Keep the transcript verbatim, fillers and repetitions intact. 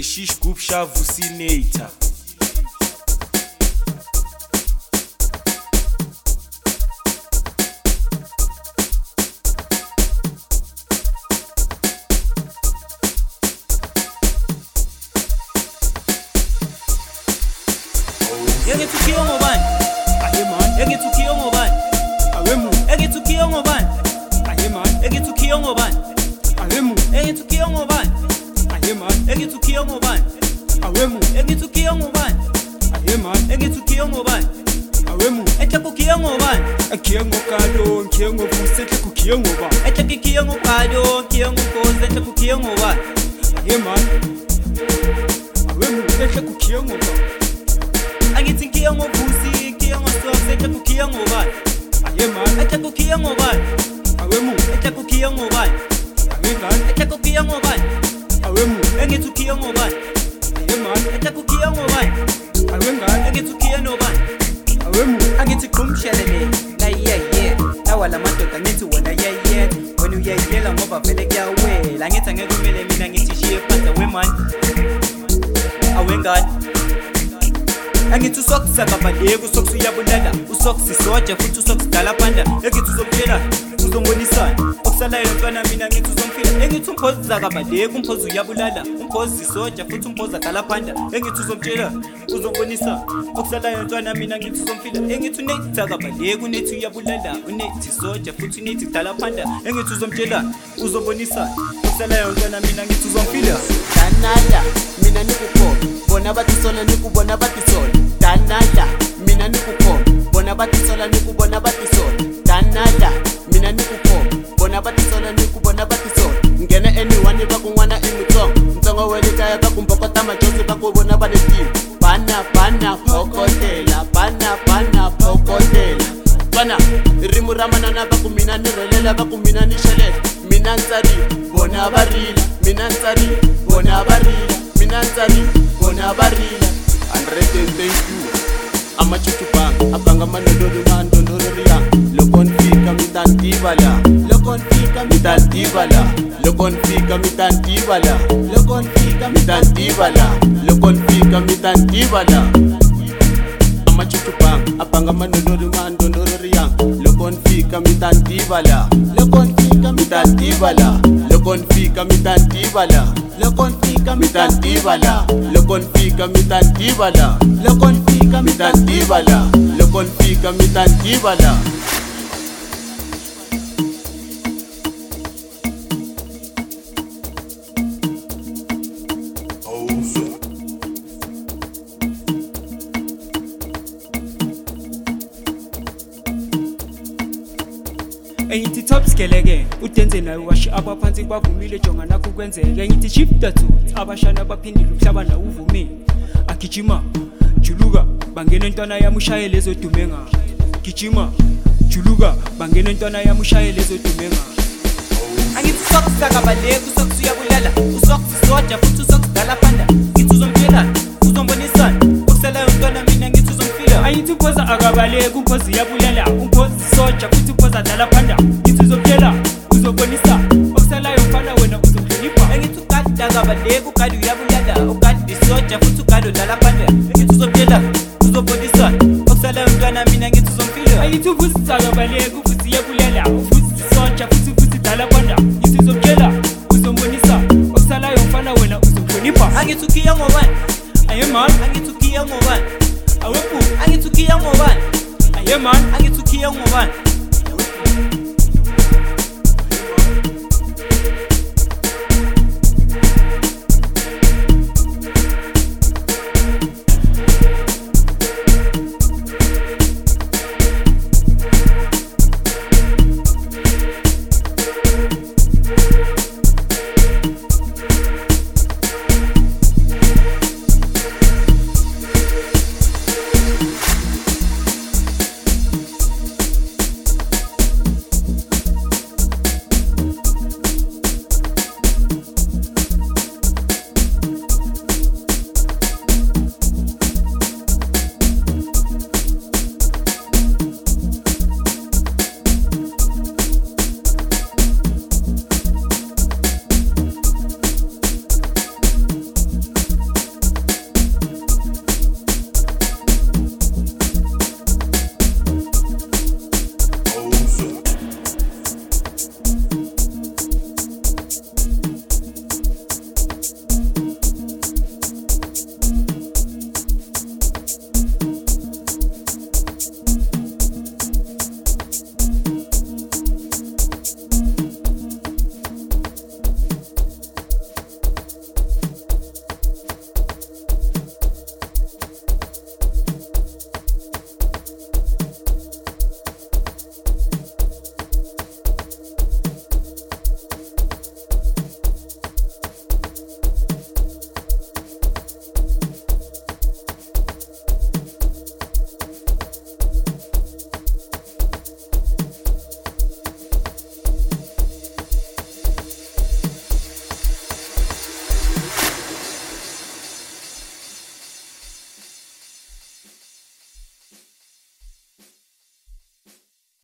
shish group shavusinator. Ege tukiyo ngoban, Aye man, ege tukiyo ngoban, awemu, ege tukiyo ngoban, aye man, ege tukiyo ngoban, awemu, ege tukiyo ngoban, aye man, ege tukiyo ngoban, awemu, ege tukiyo ngoban, aye man, ege tukiyo ngoban, awemu. etle kukiyo ngoban, Akiye ngokalo, nkiye ngovusetle kukiye ngoba. etle kikiyo ngokado, kiyo ngokoze, etle kukiyo ngoban, Aye man, awemu, etle kukiye ngoba. angithi kiyo ngovusi, kiyo ngosokse, etle kukiyo ngoban, Aye man, etle kukiyo ngoban, awemu, etle kukiyo ngoban, aye man, etle kukiyo ngoban, awemu, engithi ukiyo ngoban, aye man, etle kukiyo ngoban, awengan, engithi ukiyo noban. awemu, Angithi kumshelele na yeah yeah nawala madoda ngithi wona yeah yeah wena uyayela ngoba vele kuyawela ngithi angeke kumele mina ngithi shiye phansi weman awengani angithi usokusaka badeko usokusi uyabulala usokusi soja futhi usokusi dala phanda engithi uzomtshela uzongonisana okusalayo mntwana mina ngithi uzomfila engithi umphozi zaka badeko umphozi uyabulala umphozi soja futhi umphozi dala phanda engithi uzomtshela uzongonisana okusalayo mntwana mina ngithi uzomfila engithi unethi zaka badeko unethi uyabulala unethi soja futhi unethi dala phanda engithi uzomtshela uzobonisana okusalayo mntwana mina ngithi uzomfila danada mina nikukhona bona batisola nikubona batisola danada mina nikukhona bona batisola nikubona batisola danada mina nikukhona bona batisola nikubona batisola ngena anyone bakun'wana imutsongo ntsongo welekaya bakumbokota majosi bakubona banetini bana bana phokotela bana bana phokotela bana rimu ra manana bakumina ni relela bakumina ni shelela mina ntsari bona barila mina ntsari bona barila mina ntsari bona barila hundred and thank you amachuchu bang abanga manodoro mandondoro riyang loko nfika mitantivala loko nfika mitantivala loko nfika mitantivala loko nfika mitantivala loko nfika mitantivala amachuchu bang abanga manodoro mandondoro riyang loko nfika mitantivala loko nfika mitantivala loko nfika mitantivala loko nfika mitantivala loko nfika mitantivala loko nfika mitantivala loko nfika mitantivala engithi top skeleke udenze naye washi abaphansi bavumile jonga nakho kwenzeka engithi shifta two abashana abaphindile umhlaba nawo uvumile agijima juluka bangena intwana yami ushaye lezo dumenga gijima juluka bangena intwana yami ushaye lezo dumenga angithi usokusaka badeko usokusi uyabulala usokusi soja futhi usokusi dala phanda ngithi uzomtshela uzombonisana okusalayo mntwana mina ngithi uzomfila angithi umphoza akabaleka umphozi uyabulala umphozi soja futhi umphoza dala phanda ngithi uzomtshela uzobonisa okusalayo mfana wena uzomhlonipha engithi ukade akabadeko ukade uyabulala ukade soja futhi ukade udala phanda engithi uzomtshela uzobonisana okusalayo mntwana mina ngithi uzomfila angithi uvusi akabaleka uvusi uyabulala uvusi soja futhi uvusi dala phanda ngithi uzomtshela uzombonisa okusalayo mfana wena uzomhlonipha angithi ukiya ngobani aye man angithi ukiya ngobani awephu angithi ukiya ngobani aye man angithi ukiya ngobani